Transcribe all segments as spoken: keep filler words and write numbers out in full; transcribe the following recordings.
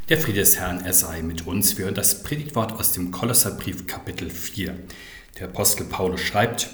Der Friede des Herrn, er sei mit uns. Wir hören das Predigtwort aus dem Kolosserbrief Kapitel vier. Der Apostel Paulus schreibt: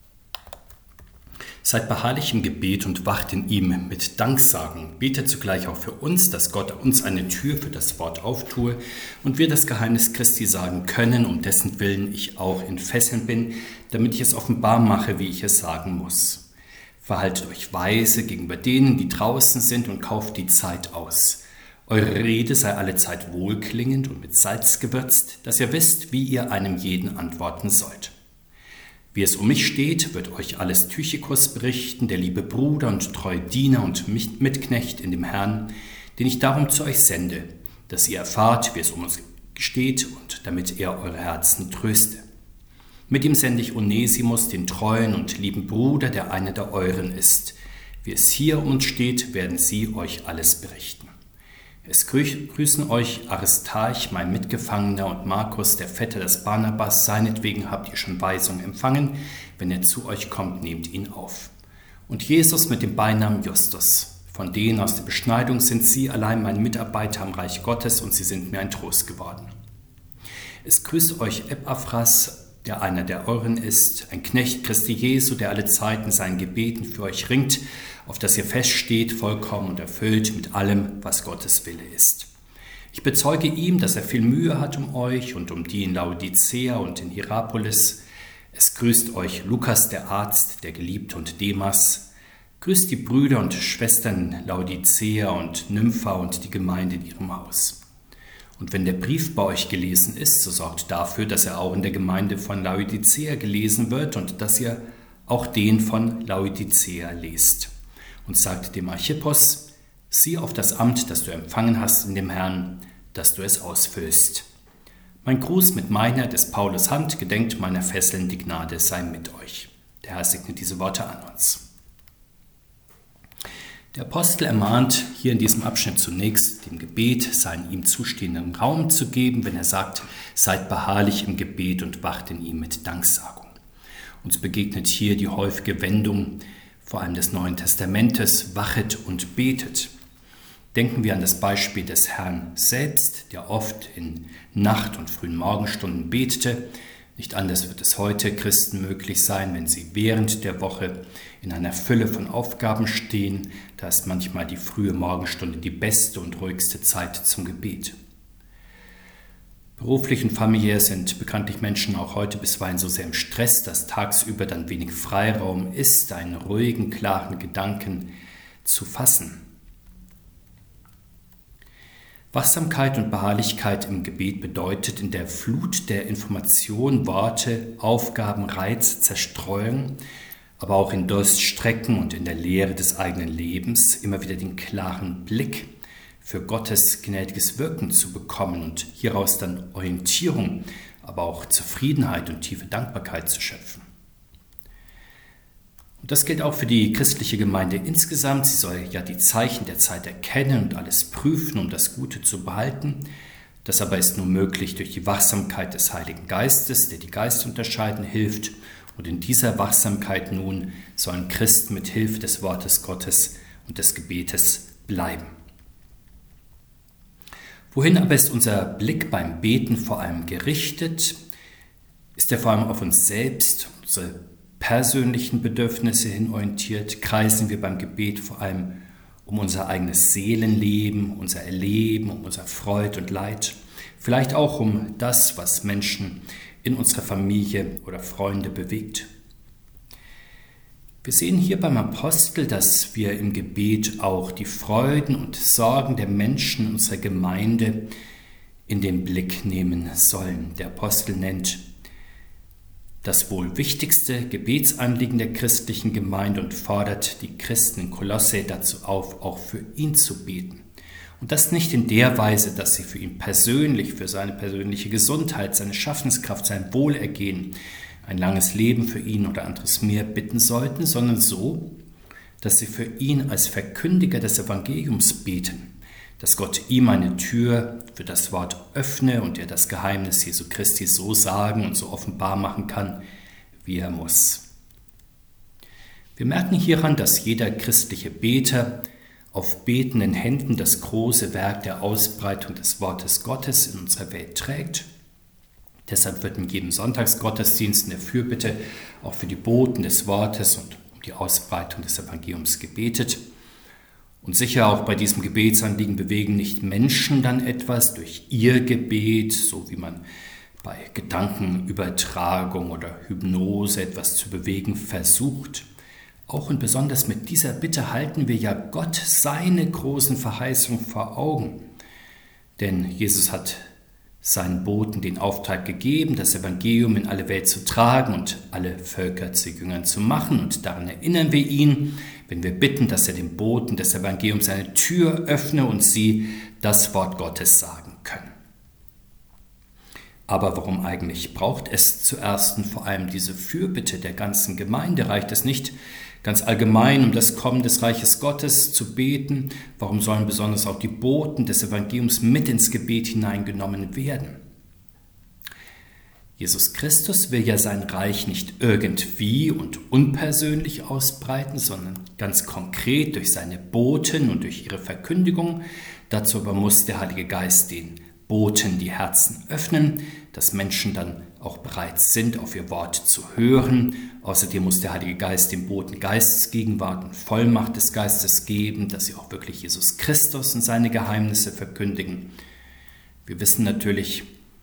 Seid beharrlich im Gebet und wacht in ihm mit Danksagen. Betet zugleich auch für uns, dass Gott uns eine Tür für das Wort auftue und wir das Geheimnis Christi sagen können, um dessen Willen ich auch in Fesseln bin, damit ich es offenbar mache, wie ich es sagen muss. Verhaltet euch weise gegenüber denen, die draußen sind, und kauft die Zeit aus. Eure Rede sei allezeit wohlklingend und mit Salz gewürzt, dass ihr wisst, wie ihr einem jeden antworten sollt. Wie es um mich steht, wird euch alles Tychikus berichten, der liebe Bruder und treue Diener und Mitknecht in dem Herrn, den ich darum zu euch sende, dass ihr erfahrt, wie es um uns steht und damit er eure Herzen tröste. Mit ihm sende ich Onesimus, den treuen und lieben Bruder, der einer der euren ist. Wie es hier um uns steht, werden sie euch alles berichten. Es grüßen euch Aristarch, mein Mitgefangener, und Markus, der Vetter des Barnabas. Seinetwegen habt ihr schon Weisung empfangen. Wenn er zu euch kommt, nehmt ihn auf. Und Jesus mit dem Beinamen Justus. Von denen aus der Beschneidung sind sie allein mein Mitarbeiter am Reich Gottes, und sie sind mir ein Trost geworden. Es grüßt euch Epaphras, der einer der euren ist, ein Knecht Christi Jesu, der alle Zeiten seinen Gebeten für euch ringt, auf dass ihr feststeht, vollkommen und erfüllt mit allem, was Gottes Wille ist. Ich bezeuge ihm, dass er viel Mühe hat um euch und um die in Laodicea und in Hierapolis. Es grüßt euch Lukas, der Arzt, der Geliebte, und Demas. Grüßt die Brüder und Schwestern in Laodicea und Nympha und die Gemeinde in ihrem Haus. Und wenn der Brief bei euch gelesen ist, so sorgt dafür, dass er auch in der Gemeinde von Laodicea gelesen wird und dass ihr auch den von Laodicea lest. Und sagt dem Archippos: Sieh auf das Amt, das du empfangen hast in dem Herrn, dass du es ausfüllst. Mein Gruß mit meiner, des Paulus Hand, gedenkt meiner Fesseln, die Gnade sei mit euch. Der Herr segne diese Worte an uns. Der Apostel ermahnt hier in diesem Abschnitt zunächst, dem Gebet seinen ihm zustehenden Raum zu geben, wenn er sagt: Seid beharrlich im Gebet und wacht in ihm mit Danksagung. Uns begegnet hier die häufige Wendung, vor allem des Neuen Testamentes: Wachet und betet. Denken wir an das Beispiel des Herrn selbst, der oft in Nacht- und frühen Morgenstunden betete. Nicht anders wird es heute Christen möglich sein, wenn sie während der Woche in einer Fülle von Aufgaben stehen. Da ist manchmal die frühe Morgenstunde die beste und ruhigste Zeit zum Gebet. Beruflich und familiär sind bekanntlich Menschen auch heute bisweilen so sehr im Stress, dass tagsüber dann wenig Freiraum ist, einen ruhigen, klaren Gedanken zu fassen. Wachsamkeit und Beharrlichkeit im Gebet bedeutet, in der Flut der Informationen, Worte, Aufgaben, Reiz, Zerstreuung, aber auch in Durststrecken und in der Leere des eigenen Lebens immer wieder den klaren Blick für Gottes gnädiges Wirken zu bekommen und hieraus dann Orientierung, aber auch Zufriedenheit und tiefe Dankbarkeit zu schöpfen. Und das gilt auch für die christliche Gemeinde insgesamt. Sie soll ja die Zeichen der Zeit erkennen und alles prüfen, um das Gute zu behalten. Das aber ist nur möglich durch die Wachsamkeit des Heiligen Geistes, der die Geister unterscheiden hilft. Und in dieser Wachsamkeit nun sollen Christen mit Hilfe des Wortes Gottes und des Gebetes bleiben. Wohin aber ist unser Blick beim Beten vor allem gerichtet? Ist er vor allem auf uns selbst, unsere persönlichen Bedürfnisse hin orientiert? Kreisen wir beim Gebet vor allem um unser eigenes Seelenleben, unser Erleben, um unser Freud und Leid? Vielleicht auch um das, was Menschen in unserer Familie oder Freunde bewegt? Wir sehen hier beim Apostel, dass wir im Gebet auch die Freuden und Sorgen der Menschen unserer Gemeinde in den Blick nehmen sollen. Der Apostel nennt das wohl wichtigste Gebetsanliegen der christlichen Gemeinde und fordert die Christen in Kolosse dazu auf, auch für ihn zu beten. Und das nicht in der Weise, dass sie für ihn persönlich, für seine persönliche Gesundheit, seine Schaffenskraft, sein Wohlergehen, ein langes Leben für ihn oder anderes mehr bitten sollten, sondern so, dass sie für ihn als Verkündiger des Evangeliums beten, dass Gott ihm eine Tür für das Wort öffne und er das Geheimnis Jesu Christi so sagen und so offenbar machen kann, wie er muss. Wir merken hieran, dass jeder christliche Beter auf betenden Händen das große Werk der Ausbreitung des Wortes Gottes in unserer Welt trägt. Deshalb wird in jedem Sonntagsgottesdienst in der Fürbitte auch für die Boten des Wortes und um die Ausbreitung des Evangeliums gebetet. Und sicher auch bei diesem Gebetsanliegen bewegen nicht Menschen dann etwas durch ihr Gebet, so wie man bei Gedankenübertragung oder Hypnose etwas zu bewegen versucht. Auch und besonders mit dieser Bitte halten wir ja Gott seine großen Verheißungen vor Augen. Denn Jesus hat seinen Boten den Auftrag gegeben, das Evangelium in alle Welt zu tragen und alle Völker zu Jüngern zu machen. Und daran erinnern wir ihn, wenn wir bitten, dass er den Boten des Evangeliums eine Tür öffne und sie das Wort Gottes sagen können. Aber warum eigentlich braucht es zuerst und vor allem diese Fürbitte der ganzen Gemeinde? Reicht es nicht, ganz allgemein um das Kommen des Reiches Gottes zu beten? Warum sollen besonders auch die Boten des Evangeliums mit ins Gebet hineingenommen werden? Jesus Christus will ja sein Reich nicht irgendwie und unpersönlich ausbreiten, sondern ganz konkret durch seine Boten und durch ihre Verkündigung. Dazu aber muss der Heilige Geist den Boten die Herzen öffnen, dass Menschen dann auch bereit sind, auf ihr Wort zu hören. Außerdem muss der Heilige Geist den Boten Geistesgegenwart und Vollmacht des Geistes geben, dass sie auch wirklich Jesus Christus und seine Geheimnisse verkündigen. Wir wissen natürlich,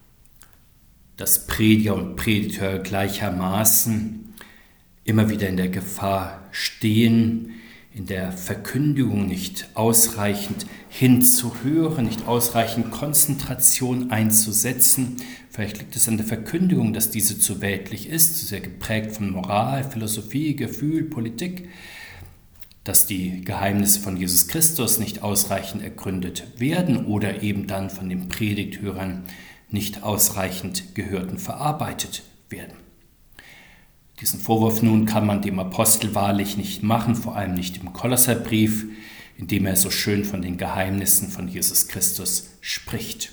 dass Prediger und Prediger gleichermaßen immer wieder in der Gefahr stehen, in der Verkündigung nicht ausreichend hinzuhören, nicht ausreichend Konzentration einzusetzen. Vielleicht liegt es an der Verkündigung, dass diese zu weltlich ist, zu sehr geprägt von Moral, Philosophie, Gefühl, Politik, dass die Geheimnisse von Jesus Christus nicht ausreichend ergründet werden oder eben dann von den Predigthörern nicht ausreichend gehört und verarbeitet werden. Diesen Vorwurf nun kann man dem Apostel wahrlich nicht machen, vor allem nicht im Kolosserbrief, in dem er so schön von den Geheimnissen von Jesus Christus spricht.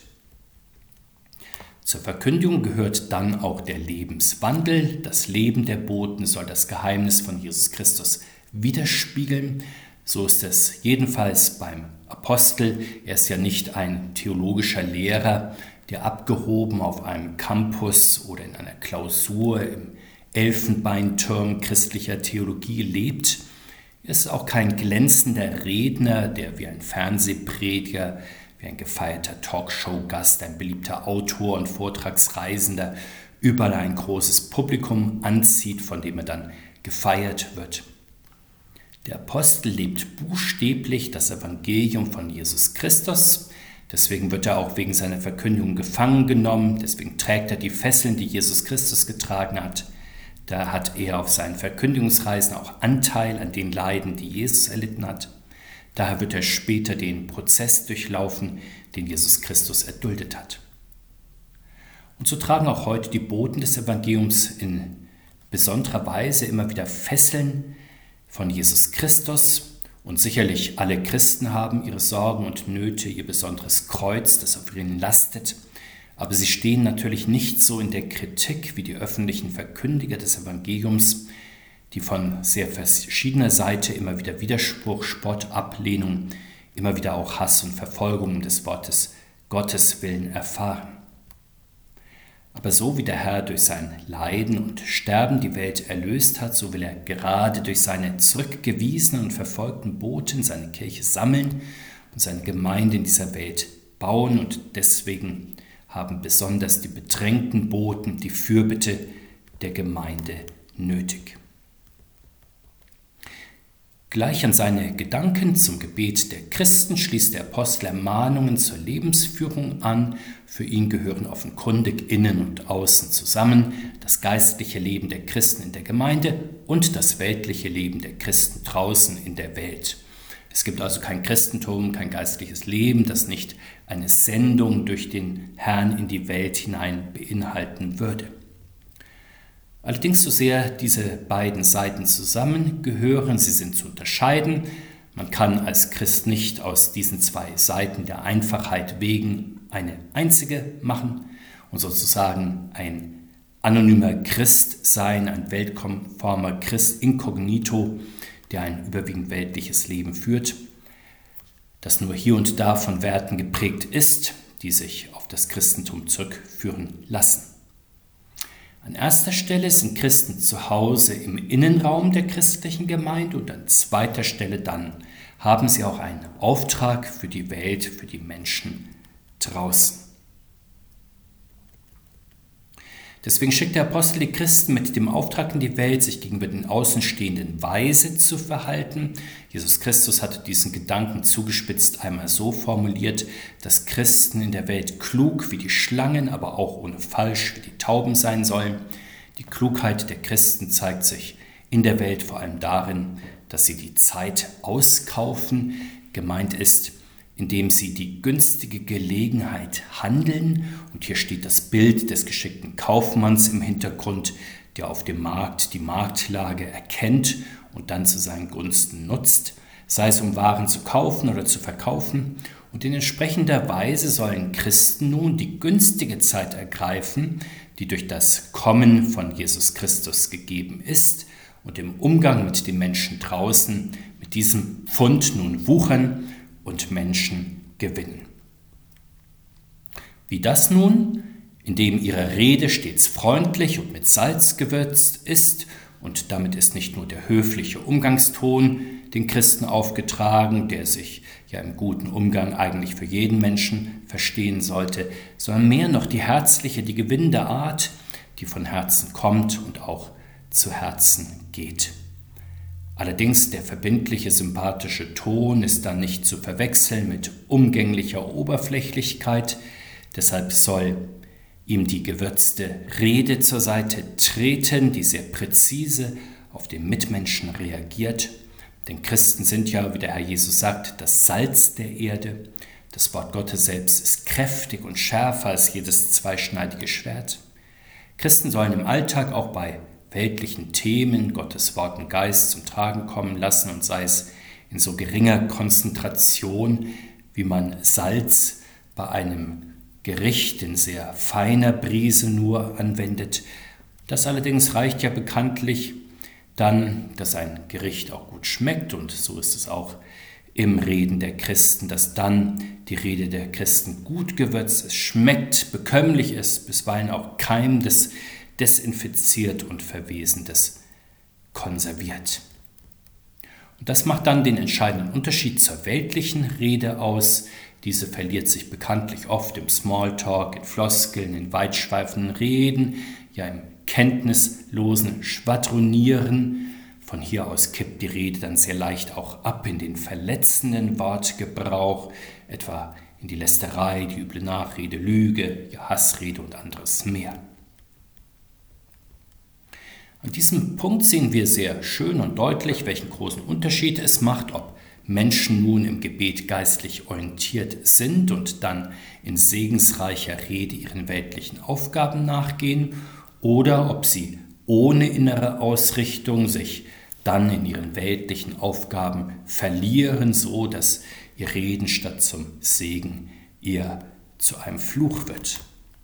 Zur Verkündigung gehört dann auch der Lebenswandel. Das Leben der Boten soll das Geheimnis von Jesus Christus widerspiegeln. So ist es jedenfalls beim Apostel. Er ist ja nicht ein theologischer Lehrer, der abgehoben auf einem Campus oder in einer Klausur im Elfenbeinturm christlicher Theologie lebt. Er ist auch kein glänzender Redner, der wie ein Fernsehprediger, wie ein gefeierter Talkshow-Gast, ein beliebter Autor und Vortragsreisender überall ein großes Publikum anzieht, von dem er dann gefeiert wird. Der Apostel lebt buchstäblich das Evangelium von Jesus Christus. Deswegen wird er auch wegen seiner Verkündigung gefangen genommen. Deswegen trägt er die Fesseln, die Jesus Christus getragen hat. Da hat er auf seinen Verkündigungsreisen auch Anteil an den Leiden, die Jesus erlitten hat. Daher wird er später den Prozess durchlaufen, den Jesus Christus erduldet hat. Und so tragen auch heute die Boten des Evangeliums in besonderer Weise immer wieder Fesseln von Jesus Christus. Und sicherlich alle Christen haben ihre Sorgen und Nöte, ihr besonderes Kreuz, das auf ihnen lastet. Aber sie stehen natürlich nicht so in der Kritik wie die öffentlichen Verkündiger des Evangeliums, die von sehr verschiedener Seite immer wieder Widerspruch, Spott, Ablehnung, immer wieder auch Hass und Verfolgung des Wortes Gottes willen erfahren. Aber so wie der Herr durch sein Leiden und Sterben die Welt erlöst hat, so will er gerade durch seine zurückgewiesenen und verfolgten Boten seine Kirche sammeln und seine Gemeinde in dieser Welt bauen. Und deswegen haben besonders die bedrängten Boten die Fürbitte der Gemeinde nötig. Gleich an seine Gedanken zum Gebet der Christen schließt der Apostel Ermahnungen zur Lebensführung an. Für ihn gehören offenkundig innen und außen zusammen das geistliche Leben der Christen in der Gemeinde und das weltliche Leben der Christen draußen in der Welt. Es gibt also kein Christentum, kein geistliches Leben, das nicht eine Sendung durch den Herrn in die Welt hinein beinhalten würde. Allerdings, so sehr diese beiden Seiten zusammengehören, sie sind zu unterscheiden. Man kann als Christ nicht aus diesen zwei Seiten der Einfachheit wegen eine einzige machen und sozusagen ein anonymer Christ sein, ein weltkonformer Christ inkognito, der ein überwiegend weltliches Leben führt. das nur hier und da von Werten geprägt ist, die sich auf das Christentum zurückführen lassen. An erster Stelle sind Christen zu Hause im Innenraum der christlichen Gemeinde und an zweiter Stelle dann haben sie auch einen Auftrag für die Welt, für die Menschen draußen. Deswegen schickt der Apostel die Christen mit dem Auftrag in die Welt, sich gegenüber den Außenstehenden weise zu verhalten. Jesus Christus hatte diesen Gedanken zugespitzt einmal so formuliert, dass Christen in der Welt klug wie die Schlangen, aber auch ohne falsch wie die Tauben sein sollen. Die Klugheit der Christen zeigt sich in der Welt vor allem darin, dass sie die Zeit auskaufen. Gemeint ist, indem sie die günstige Gelegenheit handeln. Und hier steht das Bild des geschickten Kaufmanns im Hintergrund, der auf dem Markt die Marktlage erkennt und dann zu seinen Gunsten nutzt, sei es um Waren zu kaufen oder zu verkaufen. Und in entsprechender Weise sollen Christen nun die günstige Zeit ergreifen, die durch das Kommen von Jesus Christus gegeben ist, und im Umgang mit den Menschen draußen mit diesem Pfund nun wuchern und Menschen gewinnen. Wie das nun? Indem ihre Rede stets freundlich und mit Salz gewürzt ist, und damit ist nicht nur der höfliche Umgangston den Christen aufgetragen, der sich ja im guten Umgang eigentlich für jeden Menschen verstehen sollte, sondern mehr noch die herzliche, die gewinnende Art, die von Herzen kommt und auch zu Herzen geht. Allerdings der verbindliche, sympathische Ton ist dann nicht zu verwechseln mit umgänglicher Oberflächlichkeit. Deshalb soll ihm die gewürzte Rede zur Seite treten, die sehr präzise auf den Mitmenschen reagiert. Denn Christen sind ja, wie der Herr Jesus sagt, das Salz der Erde. Das Wort Gottes selbst ist kräftig und schärfer als jedes zweischneidige Schwert. Christen sollen im Alltag auch bei weltlichen Themen Gottes Wort und Geist zum Tragen kommen lassen, und sei es in so geringer Konzentration, wie man Salz bei einem Gericht in sehr feiner Brise nur anwendet. Das allerdings reicht ja bekanntlich dann, dass ein Gericht auch gut schmeckt, und so ist es auch im Reden der Christen, dass dann die Rede der Christen gut gewürzt ist, schmeckt, bekömmlich ist, bisweilen auch Keim des desinfiziert und Verwesendes konserviert. Und das macht dann den entscheidenden Unterschied zur weltlichen Rede aus. Diese verliert sich bekanntlich oft im Smalltalk, in Floskeln, in weitschweifenden Reden, ja im kenntnislosen Schwadronieren. Von hier aus kippt die Rede dann sehr leicht auch ab in den verletzenden Wortgebrauch, etwa in die Lästerei, die üble Nachrede, Lüge, ja Hassrede und anderes mehr. An diesem Punkt sehen wir sehr schön und deutlich, welchen großen Unterschied es macht, ob Menschen nun im Gebet geistlich orientiert sind und dann in segensreicher Rede ihren weltlichen Aufgaben nachgehen, oder ob sie ohne innere Ausrichtung sich dann in ihren weltlichen Aufgaben verlieren, so dass ihr Reden statt zum Segen eher zu einem Fluch wird.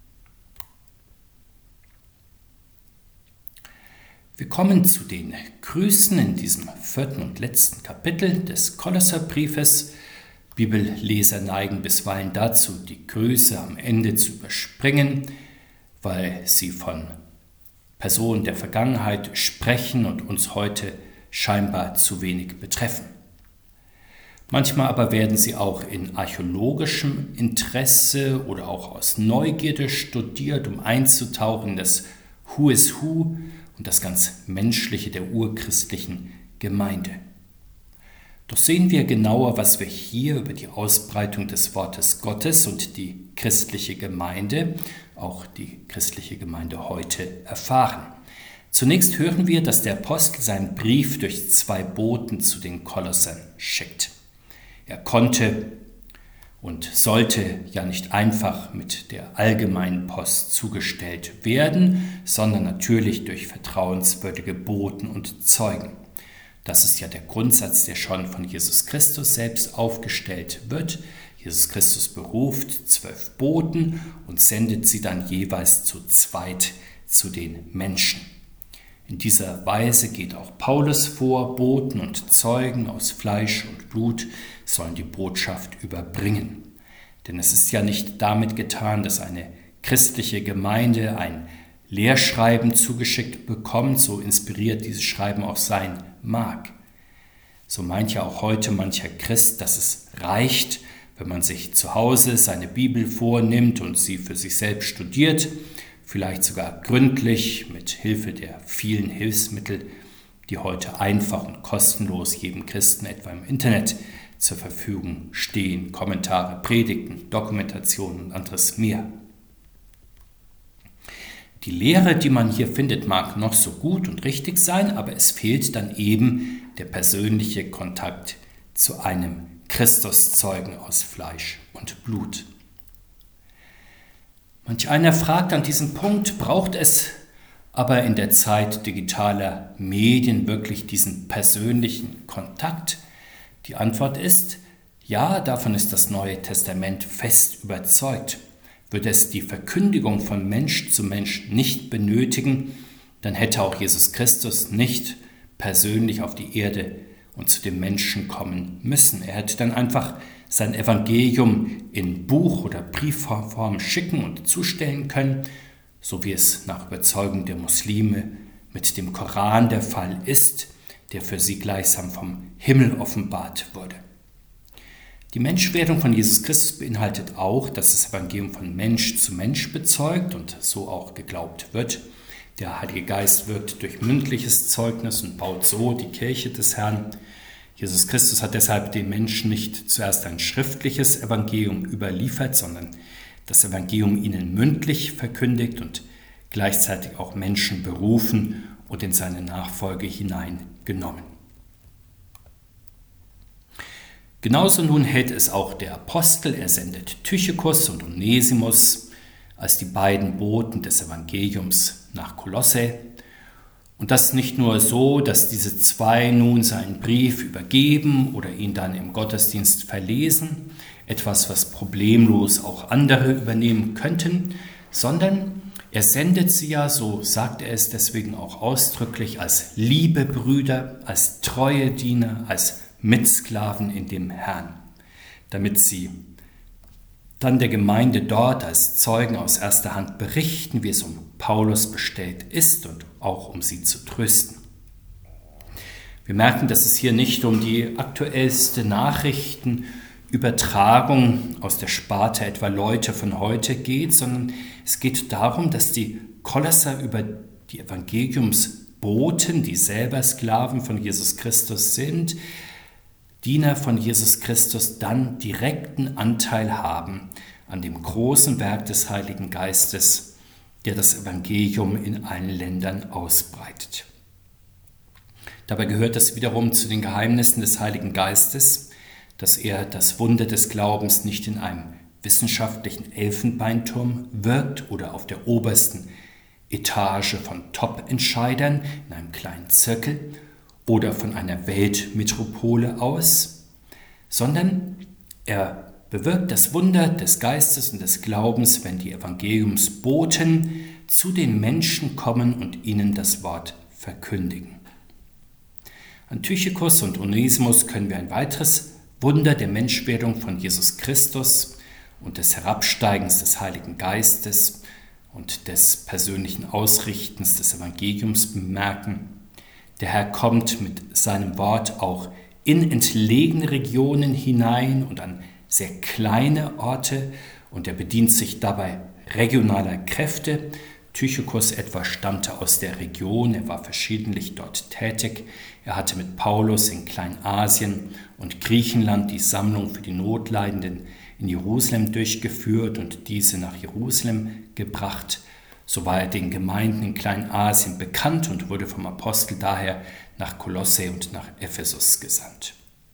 Wir kommen zu den Grüßen in diesem vierten und letzten Kapitel des Kolosserbriefes. Bibelleser neigen bisweilen dazu, die Grüße am Ende zu überspringen, weil sie von Personen der Vergangenheit sprechen und uns heute scheinbar zu wenig betreffen. Manchmal aber werden sie auch in archäologischem Interesse oder auch aus Neugierde studiert, um einzutauchen in das Who is Who und das ganz Menschliche der urchristlichen Gemeinde. Doch sehen wir genauer, was wir hier über die Ausbreitung des Wortes Gottes und die christliche Gemeinde, auch die christliche Gemeinde heute, erfahren. Zunächst hören wir, dass der Apostel seinen Brief durch zwei Boten zu den Kolossern schickt. Er konnte und sollte ja nicht einfach mit der allgemeinen Post zugestellt werden, sondern natürlich durch vertrauenswürdige Boten und Zeugen. Das ist ja der Grundsatz, der schon von Jesus Christus selbst aufgestellt wird. Jesus Christus beruft zwölf Boten und sendet sie dann jeweils zu zweit zu den Menschen. In dieser Weise geht auch Paulus vor, Boten und Zeugen aus Fleisch und Blut sollen die Botschaft überbringen. Denn es ist ja nicht damit getan, dass eine christliche Gemeinde ein Lehrschreiben zugeschickt bekommt, so inspiriert dieses Schreiben auch sein mag. So meint ja auch heute mancher Christ, dass es reicht, wenn man sich zu Hause seine Bibel vornimmt und sie für sich selbst studiert, vielleicht sogar gründlich mit Hilfe der vielen Hilfsmittel, die heute einfach und kostenlos jedem Christen etwa im Internet zur Verfügung stehen, Kommentare, Predigten, Dokumentationen und anderes mehr. Die Lehre, die man hier findet, mag noch so gut und richtig sein, aber es fehlt dann eben der persönliche Kontakt zu einem Christuszeugen aus Fleisch und Blut. Manch einer fragt an diesem Punkt, braucht es aber in der Zeit digitaler Medien wirklich diesen persönlichen Kontakt? Die Antwort ist, ja, davon ist das Neue Testament fest überzeugt. Würde es die Verkündigung von Mensch zu Mensch nicht benötigen, dann hätte auch Jesus Christus nicht persönlich auf die Erde und zu den Menschen kommen müssen. Er hätte dann einfach sein Evangelium in Buch- oder Briefform schicken und zustellen können, so wie es nach Überzeugung der Muslime mit dem Koran der Fall ist, der für sie gleichsam vom Himmel offenbart wurde. Die Menschwerdung von Jesus Christus beinhaltet auch, dass das Evangelium von Mensch zu Mensch bezeugt und so auch geglaubt wird. Der Heilige Geist wirkt durch mündliches Zeugnis und baut so die Kirche des Herrn. Jesus Christus hat deshalb den Menschen nicht zuerst ein schriftliches Evangelium überliefert, sondern das Evangelium ihnen mündlich verkündigt und gleichzeitig auch Menschen berufen und in seine Nachfolge hineingenommen. Genauso nun hält es auch der Apostel, er sendet Tychikus und Onesimus als die beiden Boten des Evangeliums nach Kolosse. Und das nicht nur so, dass diese zwei nun seinen Brief übergeben oder ihn dann im Gottesdienst verlesen, etwas, was problemlos auch andere übernehmen könnten, sondern er sendet sie ja, so sagt er es deswegen auch ausdrücklich, als liebe Brüder, als treue Diener, als Mitsklaven in dem Herrn, damit sie dann der Gemeinde dort als Zeugen aus erster Hand berichten, wie es um Paulus bestellt ist und auch um sie zu trösten. Wir merken, dass es hier nicht um die aktuellste Nachrichtenübertragung aus der Sparte etwa Leute von heute geht, sondern es geht darum, dass die Kolosser über die Evangeliumsboten, die selber Sklaven von Jesus Christus sind, Diener von Jesus Christus, dann direkten Anteil haben an dem großen Werk des Heiligen Geistes, der das Evangelium in allen Ländern ausbreitet. Dabei gehört es wiederum zu den Geheimnissen des Heiligen Geistes, dass er das Wunder des Glaubens nicht in einem wissenschaftlichen Elfenbeinturm wirkt oder auf der obersten Etage von Top-Entscheidern in einem kleinen Zirkel oder von einer Weltmetropole aus, sondern er bewirkt das Wunder des Geistes und des Glaubens, wenn die Evangeliumsboten zu den Menschen kommen und ihnen das Wort verkündigen. An Tychikus und Onesimus können wir ein weiteres Wunder der Menschwerdung von Jesus Christus und des Herabsteigens des Heiligen Geistes und des persönlichen Ausrichtens des Evangeliums bemerken. Der Herr kommt mit seinem Wort auch in entlegene Regionen hinein und an sehr kleine Orte und er bedient sich dabei regionaler Kräfte. Tychikus etwa stammte aus der Region, er war verschiedentlich dort tätig. Er hatte mit Paulus in Kleinasien und Griechenland die Sammlung für die Notleidenden in Jerusalem durchgeführt und diese nach Jerusalem gebracht. So war er den Gemeinden in Kleinasien bekannt und wurde vom Apostel daher nach Kolosse und nach Ephesus gesandt.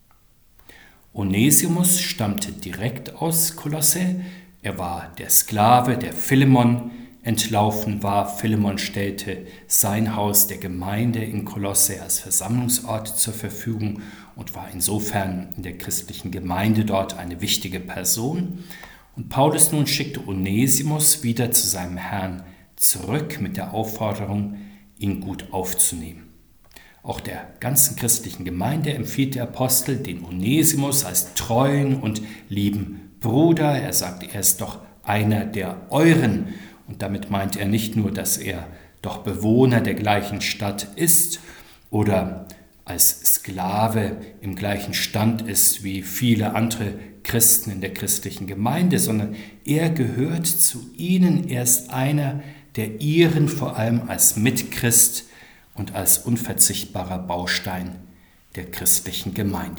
Onesimus stammte direkt aus Kolosse. Er war der Sklave, der Philemon entlaufen war. Philemon stellte sein Haus der Gemeinde in Kolosse als Versammlungsort zur Verfügung und war insofern in der christlichen Gemeinde dort eine wichtige Person. Und Paulus nun schickte Onesimus wieder zu seinem Herrn zurück mit der Aufforderung, ihn gut aufzunehmen. Auch der ganzen christlichen Gemeinde empfiehlt der Apostel den Onesimus als treuen und lieben Bruder. Er sagt, er ist doch einer der euren. Und damit meint er nicht nur, dass er doch Bewohner der gleichen Stadt ist oder als Sklave im gleichen Stand ist wie viele andere Christen in der christlichen Gemeinde, sondern er gehört zu ihnen. Er ist einer der ihren, vor allem als Mitchrist und als unverzichtbarer Baustein der christlichen Gemeinde.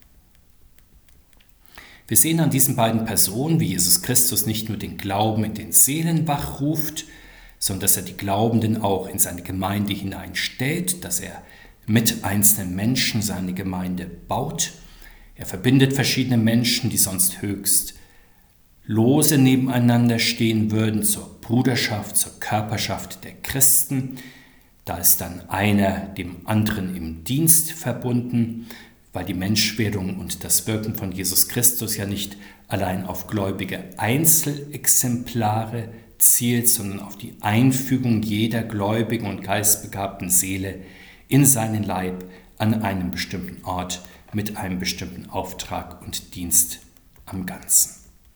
Wir sehen an diesen beiden Personen, wie Jesus Christus nicht nur den Glauben in den Seelen wachruft, sondern dass er die Glaubenden auch in seine Gemeinde hineinstellt, dass er mit einzelnen Menschen seine Gemeinde baut. Er verbindet verschiedene Menschen, die sonst höchst lose nebeneinander stehen würden, zur Bruderschaft, zur Körperschaft der Christen. Da ist dann einer dem anderen im Dienst verbunden, weil die Menschwerdung und das Wirken von Jesus Christus ja nicht allein auf gläubige Einzelexemplare zielt, sondern auf die Einfügung jeder gläubigen und geistbegabten Seele in seinen Leib an einem bestimmten Ort mit einem bestimmten Auftrag und Dienst am Ganzen.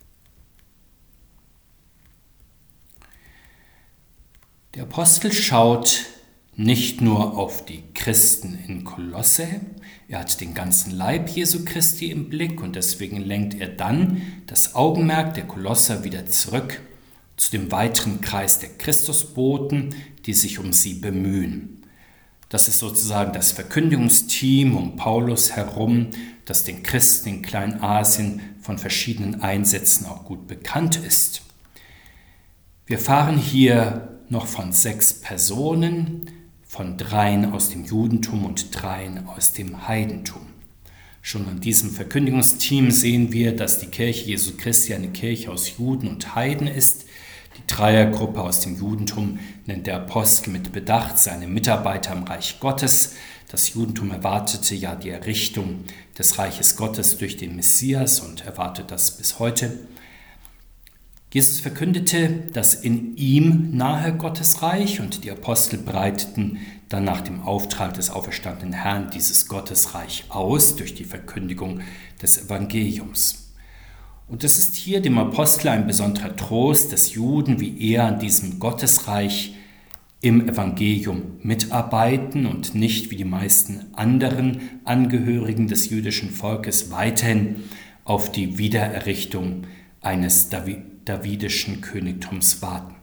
Der Apostel schaut nicht nur auf die Christen in Kolosse, er hat den ganzen Leib Jesu Christi im Blick und deswegen lenkt er dann das Augenmerk der Kolosser wieder zurück zu dem weiteren Kreis der Christusboten, die sich um sie bemühen. Das ist sozusagen das Verkündigungsteam um Paulus herum, das den Christen in Kleinasien von verschiedenen Einsätzen auch gut bekannt ist. Wir fahren hier noch von sechs Personen, von dreien aus dem Judentum und dreien aus dem Heidentum. Schon an diesem Verkündigungsteam sehen wir, dass die Kirche Jesu Christi eine Kirche aus Juden und Heiden ist. Die Dreiergruppe aus dem Judentum nennt der Apostel mit Bedacht seine Mitarbeiter im Reich Gottes. Das Judentum erwartete ja die Errichtung des Reiches Gottes durch den Messias und erwartet das bis heute. Jesus verkündete das in ihm nahe Gottesreich und die Apostel breiteten dann nach dem Auftrag des auferstandenen Herrn dieses Gottesreich aus durch die Verkündigung des Evangeliums. Und es ist hier dem Apostel ein besonderer Trost, dass Juden wie er an diesem Gottesreich im Evangelium mitarbeiten und nicht wie die meisten anderen Angehörigen des jüdischen Volkes weiterhin auf die Wiedererrichtung eines davidischen Königtums warten.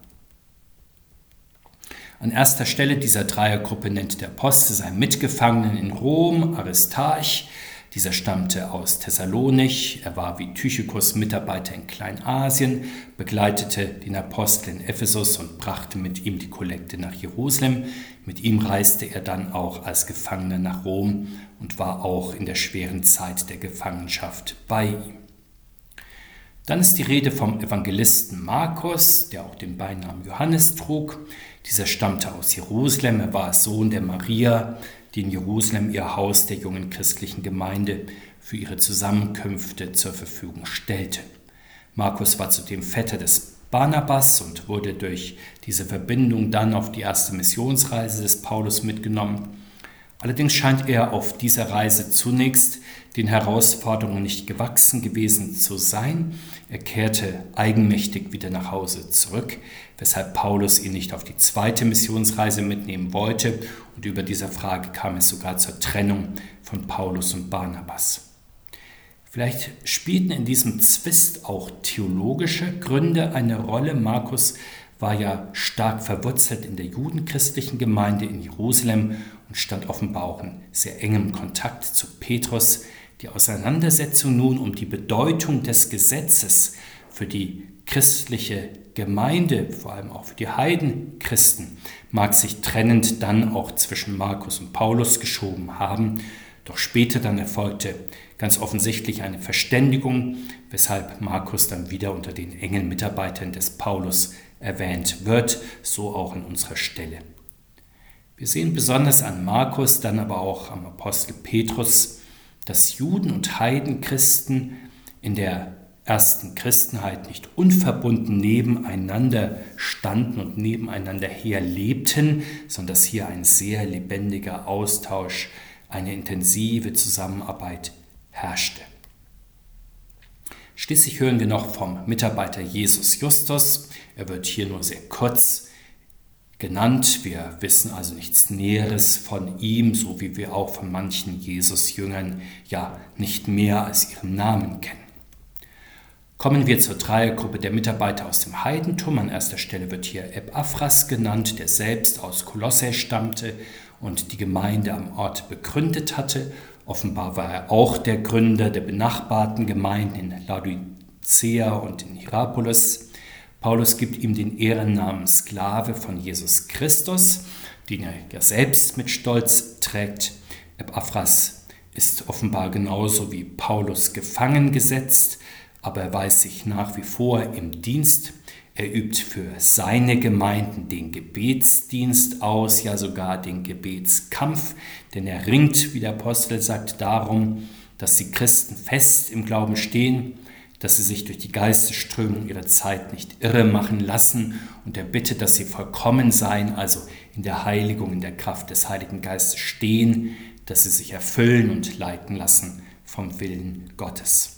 An erster Stelle dieser Dreiergruppe nennt der Apostel seinen Mitgefangenen in Rom, Aristarch. Dieser stammte aus Thessalonich, er war wie Tychicus Mitarbeiter in Kleinasien, begleitete den Apostel in Ephesus und brachte mit ihm die Kollekte nach Jerusalem. Mit ihm reiste er dann auch als Gefangener nach Rom und war auch in der schweren Zeit der Gefangenschaft bei ihm. Dann ist die Rede vom Evangelisten Markus, der auch den Beinamen Johannes trug. Dieser stammte aus Jerusalem, er war Sohn der Maria, die in Jerusalem ihr Haus der jungen christlichen Gemeinde für ihre Zusammenkünfte zur Verfügung stellte. Markus war zudem Vetter des Barnabas und wurde durch diese Verbindung dann auf die erste Missionsreise des Paulus mitgenommen. Allerdings scheint er auf dieser Reise zunächst den Herausforderungen nicht gewachsen gewesen zu sein. Er kehrte eigenmächtig wieder nach Hause zurück, weshalb Paulus ihn nicht auf die zweite Missionsreise mitnehmen wollte. Und über dieser Frage kam es sogar zur Trennung von Paulus und Barnabas. Vielleicht spielten in diesem Zwist auch theologische Gründe eine Rolle. Markus war ja stark verwurzelt in der judenchristlichen Gemeinde in Jerusalem und stand offenbar auch in sehr engem Kontakt zu Petrus. Die Auseinandersetzung nun um die Bedeutung des Gesetzes für die christliche Gemeinde, vor allem auch für die Heidenchristen, mag sich trennend dann auch zwischen Markus und Paulus geschoben haben. Doch später dann erfolgte ganz offensichtlich eine Verständigung, weshalb Markus dann wieder unter den engen Mitarbeitern des Paulus erwähnt wird, so auch an unserer Stelle. Wir sehen besonders an Markus, dann aber auch am Apostel Petrus, dass Juden und Heidenchristen in der ersten Christenheit nicht unverbunden nebeneinander standen und nebeneinander herlebten, sondern dass hier ein sehr lebendiger Austausch, eine intensive Zusammenarbeit herrschte. Schließlich hören wir noch vom Mitarbeiter Jesus Justus. Er wird hier nur sehr kurz genannt. Wir wissen also nichts Näheres von ihm, so wie wir auch von manchen Jesus-Jüngern ja nicht mehr als ihren Namen kennen. Kommen wir zur Dreiergruppe der Mitarbeiter aus dem Heidentum. An erster Stelle wird hier Epaphras genannt, der selbst aus Kolosse stammte und die Gemeinde am Ort begründet hatte. Offenbar war er auch der Gründer der benachbarten Gemeinden in Laodicea und in Hierapolis. Paulus gibt ihm den Ehrennamen Sklave von Jesus Christus, den er ja selbst mit Stolz trägt. Epaphras ist offenbar genauso wie Paulus gefangen gesetzt, aber er weiß sich nach wie vor im Dienst. Er übt für seine Gemeinden den Gebetsdienst aus, ja sogar den Gebetskampf, denn er ringt, wie der Apostel sagt, darum, dass die Christen fest im Glauben stehen, dass sie sich durch die Geistesströmung ihrer Zeit nicht irre machen lassen, und er bittet, dass sie vollkommen seien, also in der Heiligung, in der Kraft des Heiligen Geistes stehen, dass sie sich erfüllen und leiten lassen vom Willen Gottes.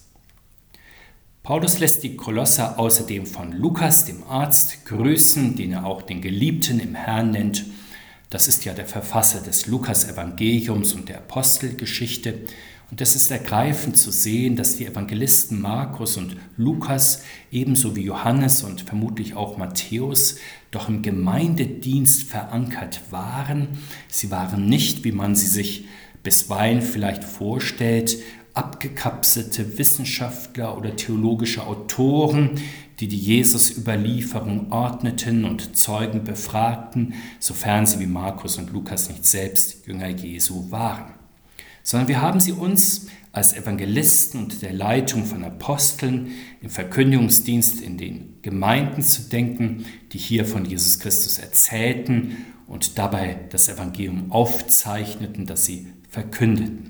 Paulus lässt die Kolosser außerdem von Lukas, dem Arzt, grüßen, den er auch den Geliebten im Herrn nennt. Das ist ja der Verfasser des Lukas-Evangeliums und der Apostelgeschichte. Und es ist ergreifend zu sehen, dass die Evangelisten Markus und Lukas ebenso wie Johannes und vermutlich auch Matthäus doch im Gemeindedienst verankert waren. Sie waren nicht, wie man sie sich bisweilen vielleicht vorstellt, abgekapselte Wissenschaftler oder theologische Autoren, die die Jesus-Überlieferung ordneten und Zeugen befragten, sofern sie wie Markus und Lukas nicht selbst Jünger Jesu waren. Sondern wir haben sie uns als Evangelisten unter der Leitung von Aposteln im Verkündigungsdienst in den Gemeinden zu denken, die hier von Jesus Christus erzählten und dabei das Evangelium aufzeichneten, das sie verkündeten.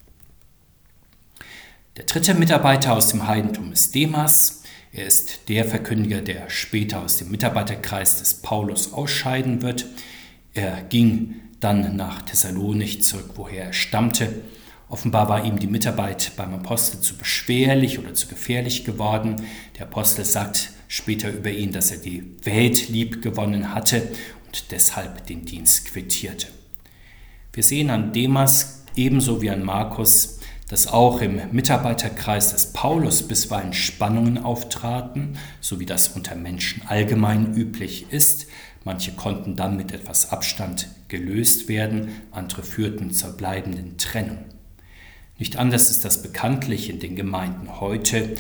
Der dritte Mitarbeiter aus dem Heidentum ist Demas. Er ist der Verkündiger, der später aus dem Mitarbeiterkreis des Paulus ausscheiden wird. Er ging dann nach Thessalonich zurück, woher er stammte. Offenbar war ihm die Mitarbeit beim Apostel zu beschwerlich oder zu gefährlich geworden. Der Apostel sagt später über ihn, dass er die Welt lieb gewonnen hatte und deshalb den Dienst quittierte. Wir sehen an Demas ebenso wie an Markus, dass auch im Mitarbeiterkreis des Paulus bisweilen Spannungen auftraten, so wie das unter Menschen allgemein üblich ist. Manche konnten dann mit etwas Abstand gelöst werden, andere führten zur bleibenden Trennung. Nicht anders ist das bekanntlich in den Gemeinden heute.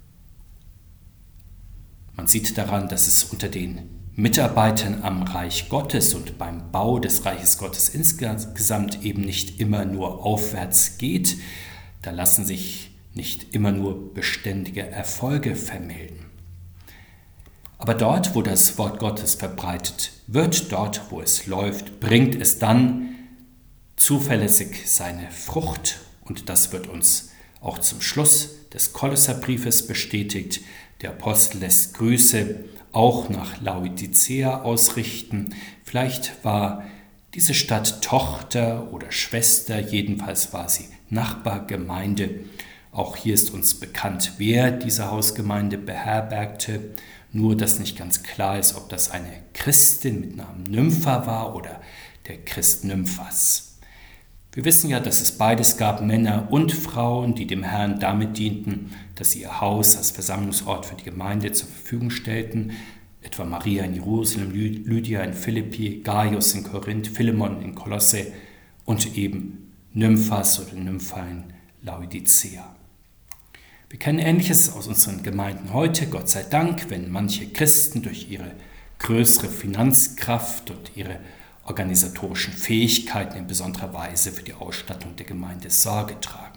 Man sieht daran, dass es unter den Mitarbeitern am Reich Gottes und beim Bau des Reiches Gottes insgesamt eben nicht immer nur aufwärts geht. Da lassen sich nicht immer nur beständige Erfolge vermelden. Aber dort, wo das Wort Gottes verbreitet wird, dort, wo es läuft, bringt es dann zuverlässig seine Frucht. Und das wird uns auch zum Schluss des Kolosserbriefes bestätigt. Der Apostel lässt Grüße auch nach Laodicea ausrichten. Vielleicht war diese Stadt Tochter oder Schwester, jedenfalls war sie Nachbargemeinde. Auch hier ist uns bekannt, wer diese Hausgemeinde beherbergte. Nur, dass nicht ganz klar ist, ob das eine Christin mit Namen Nympha war oder der Christ Nymphas. Wir wissen ja, dass es beides gab, Männer und Frauen, die dem Herrn damit dienten, dass sie ihr Haus als Versammlungsort für die Gemeinde zur Verfügung stellten. Etwa Maria in Jerusalem, Lydia in Philippi, Gaius in Korinth, Philemon in Kolosse und eben Nymphas oder Nympha in Laodicea. Wir kennen Ähnliches aus unseren Gemeinden heute, Gott sei Dank, wenn manche Christen durch ihre größere Finanzkraft und ihre organisatorischen Fähigkeiten in besonderer Weise für die Ausstattung der Gemeinde Sorge tragen.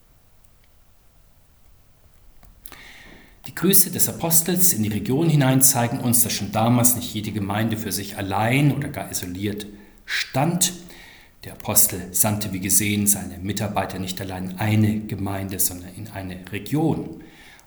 Die Grüße des Apostels in die Region hinein zeigen uns, dass schon damals nicht jede Gemeinde für sich allein oder gar isoliert stand. Der Apostel sandte, wie gesehen, seine Mitarbeiter nicht allein in eine Gemeinde, sondern in eine Region.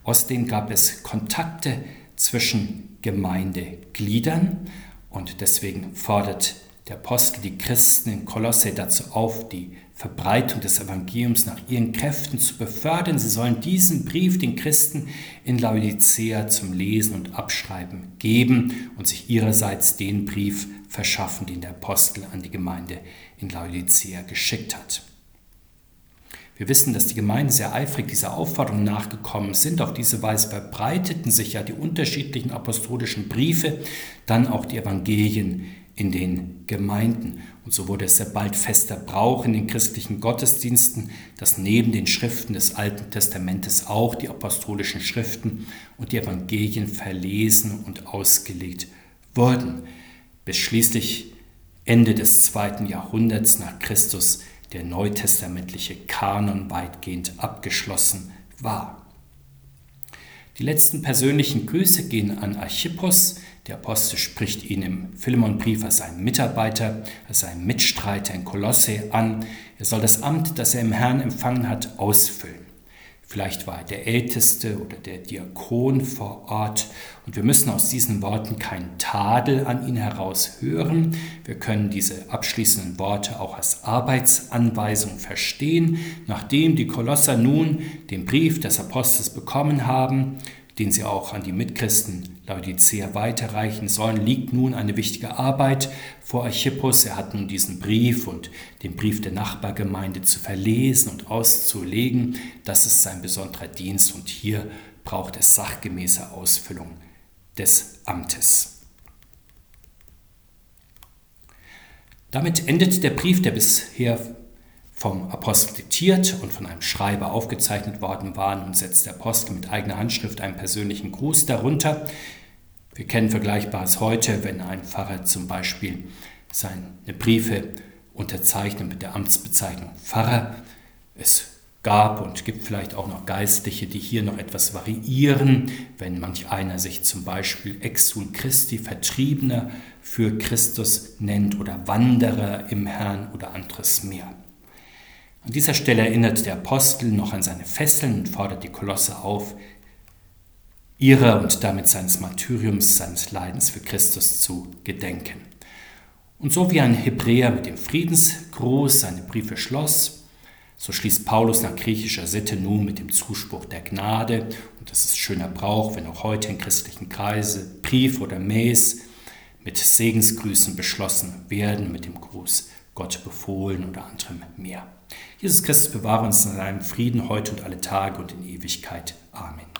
Aus denen gab es Kontakte zwischen Gemeindegliedern und deswegen fordert der Apostel die Christen in Kolosse dazu auf, die Verbreitung des Evangeliums nach ihren Kräften zu befördern. Sie sollen diesen Brief den Christen in Laodicea zum Lesen und Abschreiben geben und sich ihrerseits den Brief verschaffen, den der Apostel an die Gemeinde in Laodicea geschickt hat. Wir wissen, dass die Gemeinden sehr eifrig dieser Aufforderung nachgekommen sind. Auf diese Weise verbreiteten sich ja die unterschiedlichen apostolischen Briefe, dann auch die Evangelien in den Gemeinden. Und so wurde es sehr bald fester Brauch in den christlichen Gottesdiensten, dass neben den Schriften des Alten Testamentes auch die apostolischen Schriften und die Evangelien verlesen und ausgelegt wurden, bis schließlich Ende des zweiten Jahrhunderts nach Christus der neutestamentliche Kanon weitgehend abgeschlossen war. Die letzten persönlichen Grüße gehen an Archippos. Der Apostel spricht ihn im Philemonbrief als seinen Mitarbeiter, als seinen Mitstreiter in Kolosse an. Er soll das Amt, das er im Herrn empfangen hat, ausfüllen. Vielleicht war er der Älteste oder der Diakon vor Ort. Und wir müssen aus diesen Worten keinen Tadel an ihn heraus hören. Wir können diese abschließenden Worte auch als Arbeitsanweisung verstehen. Nachdem die Kolosser nun den Brief des Apostels bekommen haben, den sie auch an die Mitchristen Laodicea weiterreichen sollen, liegt nun eine wichtige Arbeit vor Archippos. Er hat nun diesen Brief und den Brief der Nachbargemeinde zu verlesen und auszulegen. Das ist sein besonderer Dienst und hier braucht es sachgemäße Ausfüllung des Amtes. Damit endet der Brief, der bisher vom Apostel diktiert und von einem Schreiber aufgezeichnet worden war. Nun setzt der Apostel mit eigener Handschrift einen persönlichen Gruß darunter. Wir kennen Vergleichbares heute, wenn ein Pfarrer zum Beispiel seine Briefe unterzeichnet mit der Amtsbezeichnung Pfarrer. Es gab und gibt vielleicht auch noch Geistliche, die hier noch etwas variieren, wenn manch einer sich zum Beispiel Exul Christi, Vertriebener für Christus nennt oder Wanderer im Herrn oder anderes mehr. An dieser Stelle erinnert der Apostel noch an seine Fesseln und fordert die Kolosse auf, ihrer und damit seines Martyriums, seines Leidens für Christus zu gedenken. Und so wie ein Hebräer mit dem Friedensgruß seine Briefe schloss, so schließt Paulus nach griechischer Sitte nun mit dem Zuspruch der Gnade. Und das ist schöner Brauch, wenn auch heute in christlichen Kreisen Brief oder Mails mit Segensgrüßen beschlossen werden, mit dem Gruß Gott befohlen oder anderem mehr. Jesus Christus bewahre uns in seinem Frieden heute und alle Tage und in Ewigkeit. Amen.